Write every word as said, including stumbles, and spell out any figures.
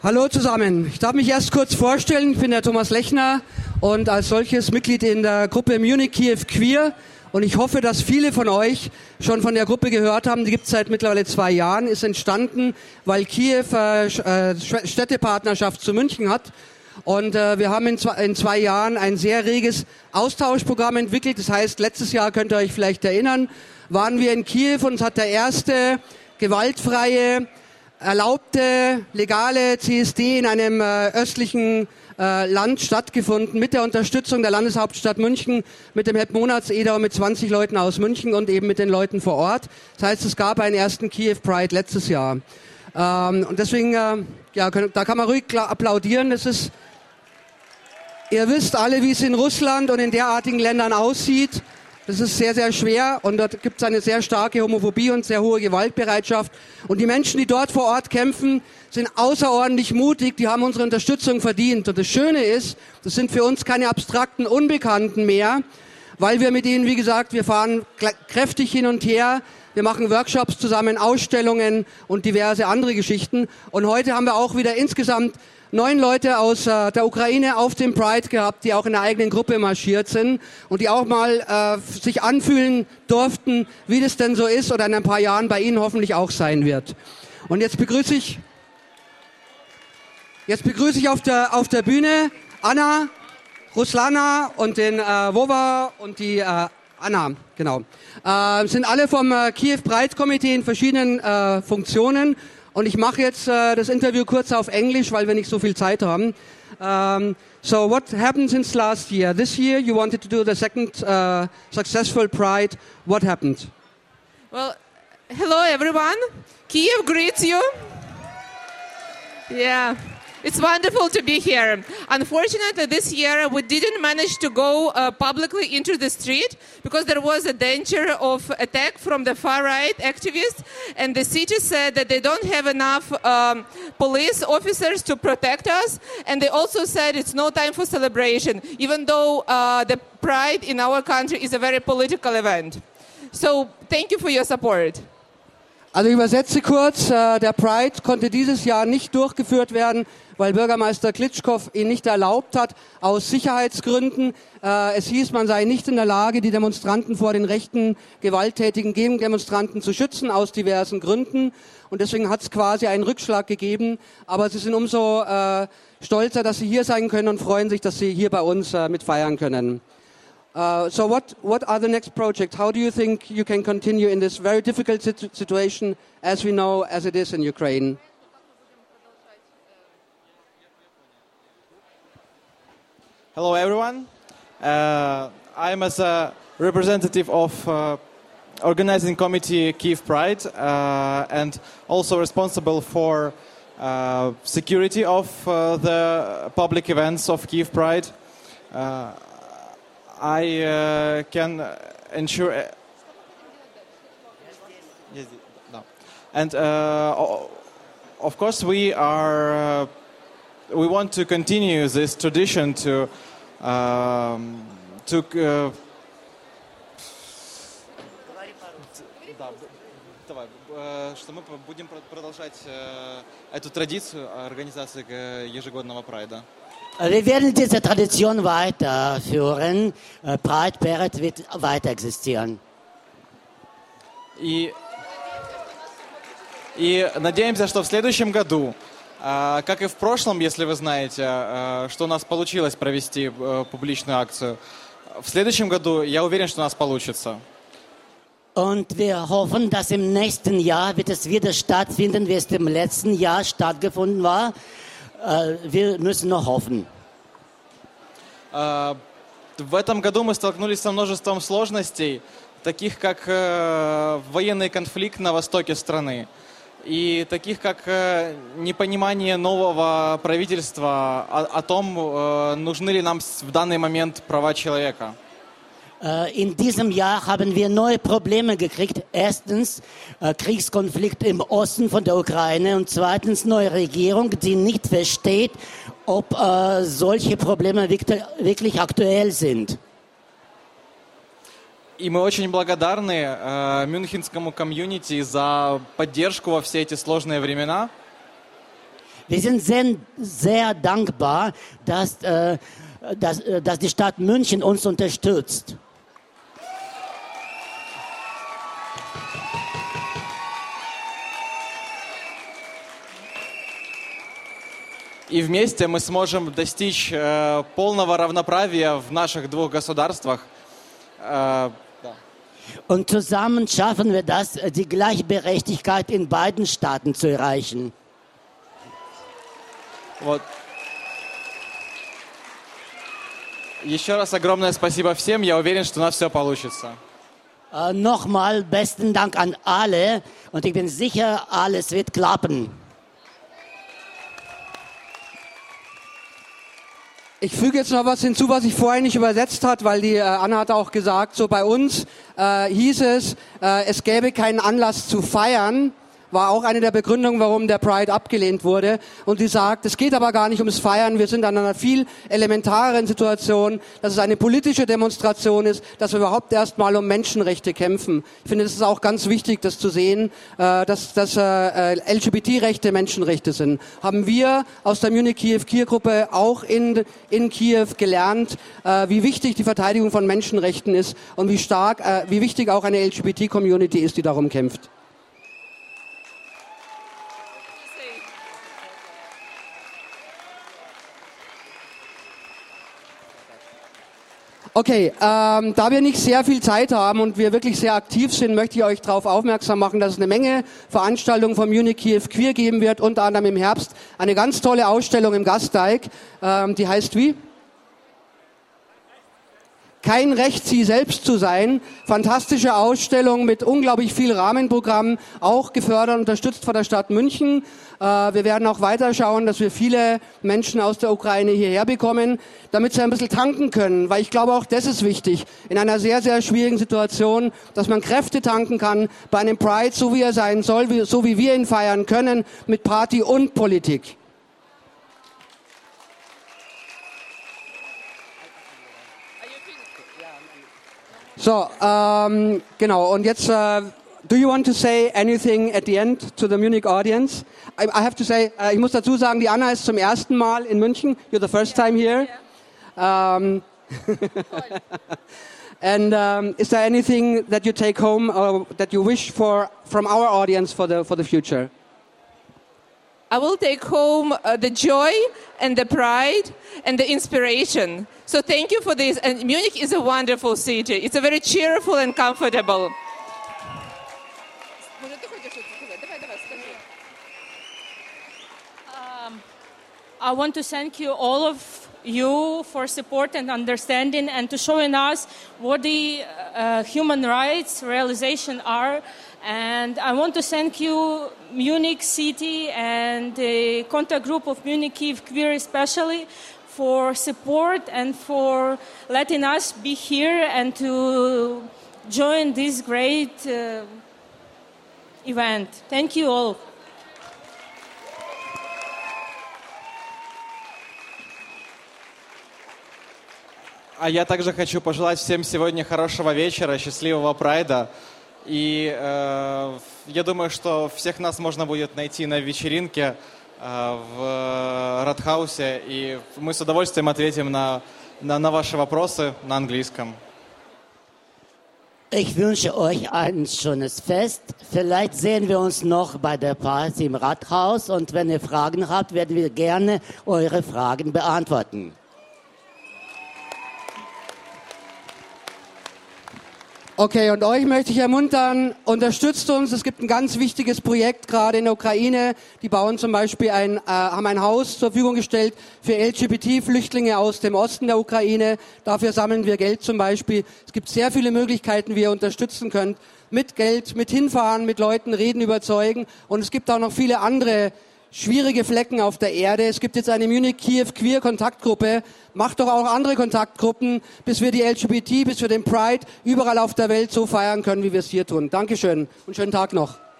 Hallo zusammen, ich darf mich erst kurz vorstellen, ich bin der Thomas Lechner und als solches Mitglied in der Gruppe Munich Kiew Queer und ich hoffe, dass viele von euch schon von der Gruppe gehört haben, die gibt es seit mittlerweile zwei Jahren, ist entstanden, weil Kiew äh, Städtepartnerschaft zu München hat und äh, wir haben in zwei, in zwei Jahren ein sehr reges Austauschprogramm entwickelt, das heißt, letztes Jahr könnt ihr euch vielleicht erinnern, waren wir in Kiew und es hat der erste gewaltfreie erlaubte, legale C S D in einem äh, östlichen äh, Land stattgefunden, mit der Unterstützung der Landeshauptstadt München, mit dem Hepp Monatseder und mit zwanzig Leuten aus München und eben mit den Leuten vor Ort. Das heißt, es gab einen ersten Kiew Pride letztes Jahr. Ähm, und deswegen, äh, ja, können, da kann man ruhig applaudieren. Das ist, ihr wisst alle, wie es in Russland und in derartigen Ländern aussieht. Das ist sehr, sehr schwer und dort gibt es eine sehr starke Homophobie und sehr hohe Gewaltbereitschaft. Und die Menschen, die dort vor Ort kämpfen, sind außerordentlich mutig, die haben unsere Unterstützung verdient. Und das Schöne ist, das sind für uns keine abstrakten Unbekannten mehr, weil wir mit ihnen, wie gesagt, wir fahren kräftig hin und her, wir machen Workshops zusammen, Ausstellungen und diverse andere Geschichten. Und heute haben wir auch wieder insgesamt neun Leute aus äh, der Ukraine auf dem Pride gehabt, die auch in der eigenen Gruppe marschiert sind und die auch mal äh, sich anfühlen durften, wie das denn so ist oder in ein paar Jahren bei Ihnen hoffentlich auch sein wird. Und jetzt begrüße ich, jetzt begrüße ich auf der, auf der Bühne Anna, Ruslana und den äh, Wova und die äh, Anna, genau. Äh, sind alle vom äh, Kiew Pride Komitee in verschiedenen äh, Funktionen. Und ich mache jetzt uh, das Interview kurz auf Englisch, weil wir nicht so viel Zeit haben. Um, so what happened since last year? This year you wanted to do the second uh, successful Pride. What happened? Well, hello everyone. Kiev greets you. Yeah. It's wonderful to be here. Unfortunately, this year we didn't manage to go uh, publicly into the street because there was a danger of attack from the far-right activists, and the city said that they don't have enough um, police officers to protect us, and they also said it's no time for celebration, even though uh, the Pride in our country is a very political event. So thank you for your support. Also ich übersetze kurz, äh, der Pride konnte dieses Jahr nicht durchgeführt werden, weil Bürgermeister Klitschkow ihn nicht erlaubt hat, aus Sicherheitsgründen. Äh, es hieß, man sei nicht in der Lage, die Demonstranten vor den rechten, gewalttätigen Gegendemonstranten zu schützen, aus diversen Gründen. Und deswegen hat es quasi einen Rückschlag gegeben. Aber sie sind umso äh, stolzer, dass sie hier sein können und freuen sich, dass sie hier bei uns äh, mit feiern können. Uh, so what, what are the next projects? How do you think you can continue in this very difficult situ situation as we know as it is in Ukraine? Hello everyone. Uh, I'm as a representative of uh, organizing committee Kiev Pride uh, and also responsible for uh, security of uh, the public events of Kiev Pride. Uh, I uh, can ensure, uh, and uh, of course we are. Uh, we want to continue this tradition to um, to. Uh, что мы будем продолжать эту традицию организации ежегодного прайда. Wir werden diese Tradition weiterführen. Pride Parade wird weiter existieren. И, и надеемся, что в следующем году, как и в прошлом, если вы знаете, что у нас получилось провести публичную акцию, в следующем году я уверен, что у нас получится. Und wir hoffen, dass im nächsten Jahr wird es wieder stattfinden, wie es im letzten Jahr stattgefunden war. Wir müssen noch hoffen. В этом году мы столкнулись со множеством сложностей, таких как военный конфликт на востоке страны и таких как непонимание нового правительства о том, нужны ли нам в данный момент права человека. In diesem Jahr haben wir neue Probleme gekriegt. Erstens äh, Kriegskonflikt im Osten von der Ukraine und zweitens neue Regierung, die nicht versteht, ob äh, solche Probleme wirklich, wirklich aktuell sind. И мы очень благодарны э, мюнхенскому комьюнити за поддержку во все эти сложные времена. Wir sind sehr, sehr dankbar, dass, äh, dass, äh, dass die Stadt München uns unterstützt. И вместе мы сможем достичь э, полного равноправия в наших двух государствах. Э, да. Und zusammen schaffen wir das, die Gleichberechtigkeit in beiden Staaten zu erreichen. Вот. Еще раз огромное спасибо всем. Я уверен, что у нас все получится. Äh, Nochmal besten Dank an alle und ich bin sicher, alles wird klappen. Ich füge jetzt noch was hinzu, was ich vorhin nicht übersetzt hat, weil die äh, Anna hat auch gesagt, so bei uns äh, hieß es, äh, es gäbe keinen Anlass zu feiern. War auch eine der Begründungen, warum der Pride abgelehnt wurde. Und sie sagt, es geht aber gar nicht ums Feiern. Wir sind an einer viel elementareren Situation, dass es eine politische Demonstration ist, dass wir überhaupt erstmal um Menschenrechte kämpfen. Ich finde, es ist auch ganz wichtig, das zu sehen, äh, dass, dass äh, L G B T-Rechte Menschenrechte sind. Haben wir aus der Munich Kiew Queer Gruppe auch in, in Kiew gelernt, äh, wie wichtig die Verteidigung von Menschenrechten ist und wie stark, äh, wie wichtig auch eine L G B T-Community ist, die darum kämpft. Okay, ähm, da wir nicht sehr viel Zeit haben und wir wirklich sehr aktiv sind, möchte ich euch darauf aufmerksam machen, dass es eine Menge Veranstaltungen vom Munich Kiew Queer geben wird, unter anderem im Herbst eine ganz tolle Ausstellung im Gasteig, ähm, die heißt wie? Kein Recht, sie selbst zu sein. Fantastische Ausstellung mit unglaublich viel Rahmenprogramm, auch gefördert und unterstützt von der Stadt München. Äh, wir werden auch weiter schauen, dass wir viele Menschen aus der Ukraine hierher bekommen, damit sie ein bisschen tanken können. Weil ich glaube, auch das ist wichtig, in einer sehr, sehr schwierigen Situation, dass man Kräfte tanken kann bei einem Pride, so wie er sein soll, wie, so wie wir ihn feiern können, mit Party und Politik. So, ähm, genau, und jetzt, uh, do you want to say anything at the end to the Munich audience? I, I have to say, uh, ich muss dazu sagen, die Anna ist zum ersten Mal in München. You're the first time here. Um, and um, is there anything that you take home or that you wish for from our audience for the, for the future? I will take home uh, the joy and the pride and the inspiration. So thank you for this. And Munich is a wonderful city. It's a very cheerful and comfortable. Um, I want to thank you, all of you, for support and understanding and to showing us what the uh, human rights realization are. And I want to thank you, Munich City and the contact group of Munich Kiev Queer especially, for support and for letting us be here and to join this great uh, event. Thank you all. А я также хочу пожелать всем сегодня хорошего вечера, счастливого прайда. И э, я думаю, что всех нас можно будет найти на вечеринке э, в Радхаусе, и мы с удовольствием ответим на, на, на ваши вопросы на английском. Ich wünsche euch ein schönes Fest. Vielleicht sehen wir uns noch bei der Party im Rathaus und wenn ihr Fragen habt, werden wir gerne eure Fragen beantworten. Okay, und euch möchte ich ermuntern, unterstützt uns. Es gibt ein ganz wichtiges Projekt gerade in der Ukraine. Die bauen zum Beispiel ein, äh, haben ein Haus zur Verfügung gestellt für L G B T-Flüchtlinge aus dem Osten der Ukraine. Dafür sammeln wir Geld zum Beispiel. Es gibt sehr viele Möglichkeiten, wie ihr unterstützen könnt. Mit Geld, mit hinfahren, mit Leuten reden, überzeugen. Und es gibt auch noch viele andere schwierige Flecken auf der Erde. Es gibt jetzt eine Munich Kiew Queer Kontaktgruppe. Macht doch auch andere Kontaktgruppen, bis wir die L G B T, bis wir den Pride überall auf der Welt so feiern können, wie wir es hier tun. Dankeschön und schönen Tag noch.